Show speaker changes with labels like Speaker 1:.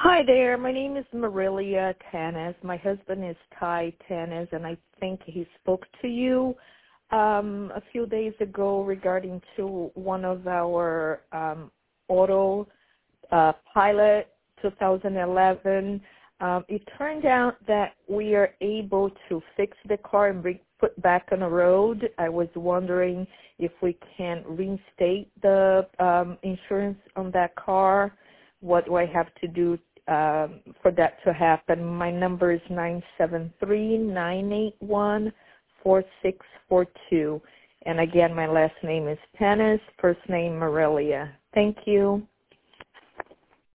Speaker 1: Hi there. My name is Marilia Tanis. My husband is Ty Tanis, and I think he spoke to you a few days ago regarding to one of our auto Pilot 2011. It turned out that we are able to fix the car and put back on the road. I was wondering if we can reinstate the insurance on that car. What do I have to do for that to happen? My number is 973-981-4642. And again, my last name is Tanis, first name Marilia. Thank you.